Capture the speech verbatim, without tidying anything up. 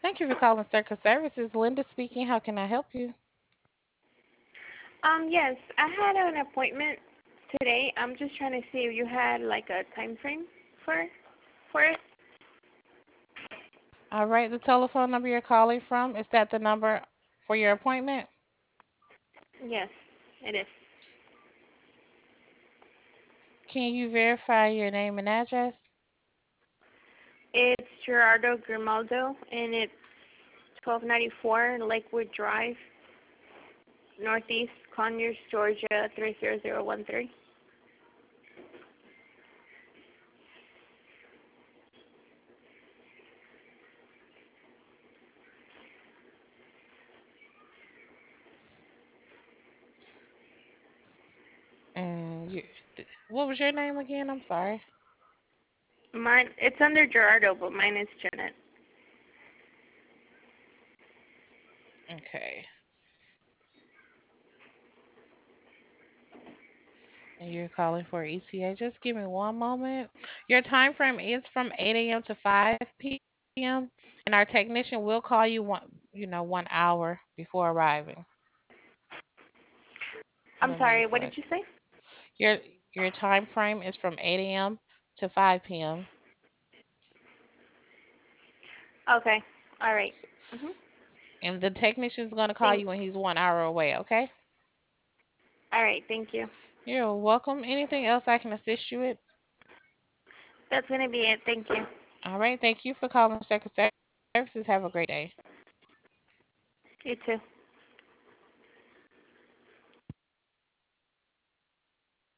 Thank you for calling Circus Services. Linda speaking. How can I help you? Um, yes, I had an appointment today. I'm just trying to see if you had like a time frame for for it. All right, the telephone number you're calling from, is that the number for your appointment? Yes, it is. Can you verify your name and address? It's Gerardo Grimaldo, and it's twelve ninety-four Lakewood Drive, Northeast Conyers, Georgia three zero zero one three. And you, th- what was your name again? I'm sorry. Mine, it's under Gerardo, but mine is Janet. Okay. And you're calling for E T A. Just give me one moment. Your time frame is from eight a m to five p m and our technician will call you one, you know, one hour before arriving. I'm Let me sorry, go what ahead. did you say? Your your time frame is from eight a m to five p m Okay, all right. Mhm. And the technician is going to call Thank. you when he's one hour away, okay? All right, thank you. You're welcome. Anything else I can assist you with? That's gonna be it. Thank you. All right. Thank you for calling Secretary Services. Have a great day. You too.